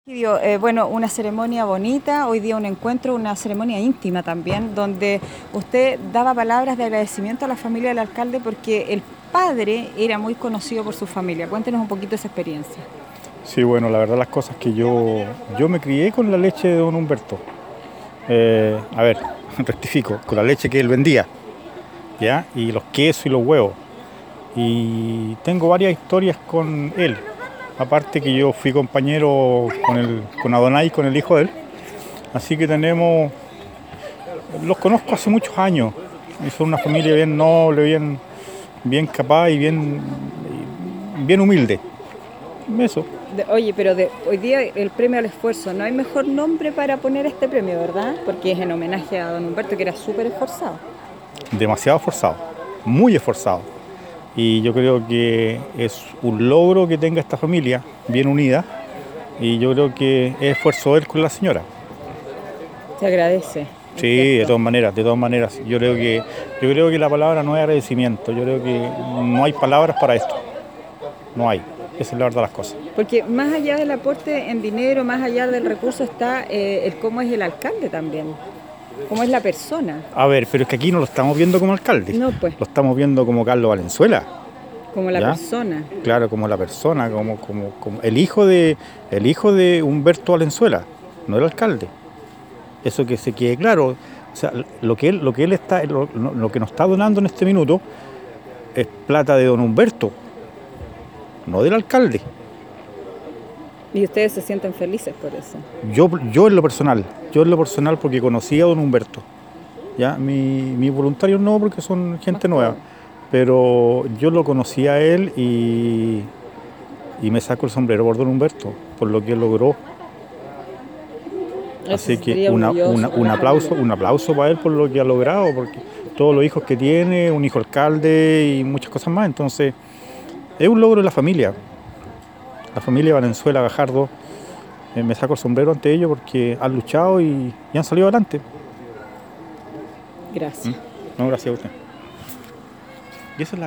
Bueno, una ceremonia bonita, hoy día un encuentro, una ceremonia íntima también, donde usted daba palabras de agradecimiento a la familia del alcalde porque el padre era muy conocido por su familia. Cuéntenos un poquito esa experiencia. Sí, bueno, la verdad las cosas que yo me crié con la leche de don Humberto. A ver, rectifico, con la leche que él vendía, ¿ya? Y los quesos y los huevos. Y tengo varias historias con él. Aparte que yo fui compañero con Adonai, con el hijo de él. Así que los conozco hace muchos años. Y son una familia bien noble, bien capaz y bien humilde. Eso. Oye, pero hoy día el premio al esfuerzo, no hay mejor nombre para poner este premio, ¿verdad? Porque es en homenaje a don Humberto, que era súper esforzado. Demasiado esforzado, muy esforzado. Y yo creo que es un logro que tenga esta familia bien unida. Y yo creo que es esfuerzo de él con la señora. Se agradece el Sí, de gesto. todas maneras, de todas maneras. Yo creo que la palabra no es agradecimiento. Yo creo que no hay palabras para esto. No hay. Esa es la verdad de las cosas. Porque más allá del aporte en dinero, más allá del recurso está el cómo es el alcalde también, cómo es la persona. A ver, pero es que aquí no lo estamos viendo como alcalde. No, pues, Lo estamos viendo como Carlos Valenzuela. como la ¿Ya? persona. Claro, como la persona, como el hijo de Humberto Valenzuela, no el alcalde. Eso que se quede claro. O sea, lo que él está, lo que nos está donando en este minuto es plata de don Humberto, no del alcalde. Y ustedes se sienten felices por eso. Yo en lo personal porque conocí a don Humberto. Ya, mis voluntarios no, porque son gente Más nueva. joven. Pero yo lo conocí a él y me saco el sombrero por don Humberto, por lo que él logró. Él se Así que sentiría orgulloso con la familia. un aplauso para él por lo que ha logrado, porque todos los hijos que tiene, un hijo alcalde y muchas cosas más. Entonces, es un logro de la familia. La familia Valenzuela Gajardo, me saco el sombrero ante ellos porque han luchado y han salido adelante. Gracias. No, gracias a usted. Y esa es la